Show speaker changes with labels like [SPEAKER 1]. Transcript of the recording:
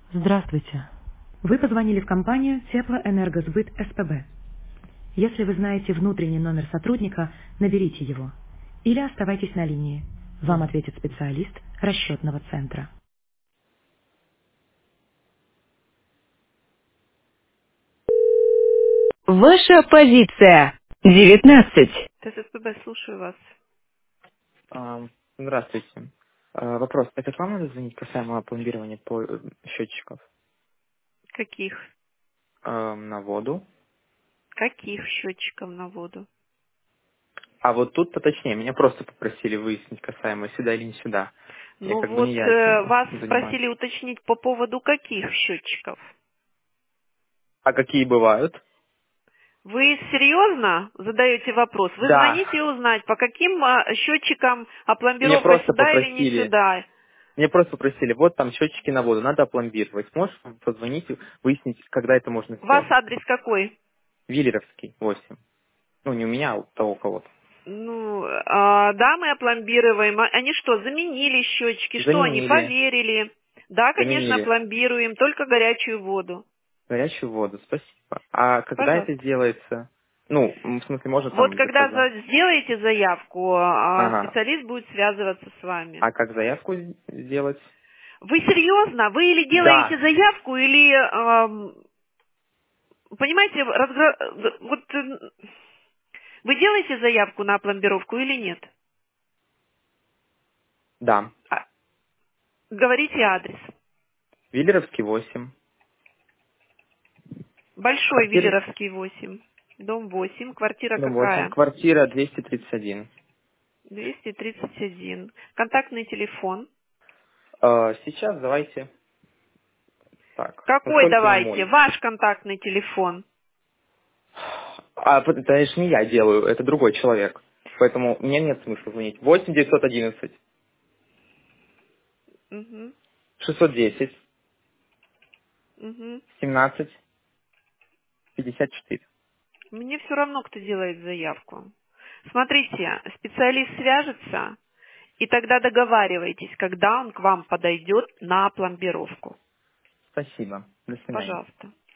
[SPEAKER 1] Здравствуйте. Вы позвонили в компанию Теплоэнергосбыт СПБ. Если вы знаете внутренний номер сотрудника, наберите его. Или оставайтесь на линии. Вам ответит специалист расчетного центра. Ваша позиция. 19. ТССПБ, слушаю вас.
[SPEAKER 2] Здравствуйте. Вопрос. Это к вам надо звонить касаемо пломбирования счетчиков
[SPEAKER 1] Каких?
[SPEAKER 2] на воду?
[SPEAKER 1] Каких счетчиков на воду?
[SPEAKER 2] А вот тут поточнее. Меня просто попросили выяснить касаемо сюда или не сюда. И
[SPEAKER 1] Ну
[SPEAKER 2] как бы не
[SPEAKER 1] вот,
[SPEAKER 2] я этим
[SPEAKER 1] вас
[SPEAKER 2] занимаюсь.
[SPEAKER 1] спросили уточнить по поводу каких счетчиков.
[SPEAKER 2] А какие бывают?
[SPEAKER 1] Вы серьезно задаете вопрос? Вы
[SPEAKER 2] Да.
[SPEAKER 1] звоните узнать, по каким счетчикам
[SPEAKER 2] Мне
[SPEAKER 1] опломбировка
[SPEAKER 2] просто
[SPEAKER 1] сюда или не
[SPEAKER 2] попросили.
[SPEAKER 1] сюда?
[SPEAKER 2] Мне просто попросили, вот там счетчики на воду, надо опломбировать. Можешь позвонить и выяснить, когда это можно
[SPEAKER 1] У вас
[SPEAKER 2] сделать?
[SPEAKER 1] адрес какой?
[SPEAKER 2] Виллеровский, 8. Ну, не у меня, а у того кого-то.
[SPEAKER 1] Ну, да, мы опломбируем. Они что, заменили счетчики? Что они,
[SPEAKER 2] Заменили.
[SPEAKER 1] поверили? Да, конечно,
[SPEAKER 2] Заменили.
[SPEAKER 1] опломбируем, только горячую воду.
[SPEAKER 2] Горячую воду, спасибо. А когда это
[SPEAKER 1] Пожалуйста.
[SPEAKER 2] сделается? Ну, в смысле, можно
[SPEAKER 1] Вот
[SPEAKER 2] там
[SPEAKER 1] когда
[SPEAKER 2] где-то за...
[SPEAKER 1] сделаете заявку,
[SPEAKER 2] Ага.
[SPEAKER 1] специалист будет связываться с вами.
[SPEAKER 2] А как заявку сделать?
[SPEAKER 1] Вы серьезно? Вы или делаете
[SPEAKER 2] Да,
[SPEAKER 1] заявку, или, понимаете, вот вы делаете заявку на опломбировку или нет?
[SPEAKER 2] да.
[SPEAKER 1] А, говорите адрес.
[SPEAKER 2] Виллеровский, 8.
[SPEAKER 1] Большой
[SPEAKER 2] Квартира...
[SPEAKER 1] Виллеровский 8, дом 8, квартира
[SPEAKER 2] Ну, 8.
[SPEAKER 1] какая?
[SPEAKER 2] Квартира 231.
[SPEAKER 1] 231. Контактный телефон.
[SPEAKER 2] Сейчас давайте так. Ну,
[SPEAKER 1] Какой
[SPEAKER 2] только не
[SPEAKER 1] давайте?
[SPEAKER 2] мой.
[SPEAKER 1] Ваш контактный телефон.
[SPEAKER 2] Это же не я делаю, это другой человек. Поэтому мне нет смысла звонить. 8 911
[SPEAKER 1] Угу,
[SPEAKER 2] 610
[SPEAKER 1] угу.
[SPEAKER 2] 17 54.
[SPEAKER 1] Мне все равно, кто делает заявку. Смотрите, специалист свяжется, и тогда договаривайтесь, когда он к вам подойдет на пломбировку.
[SPEAKER 2] Спасибо. До свидания.
[SPEAKER 1] Пожалуйста.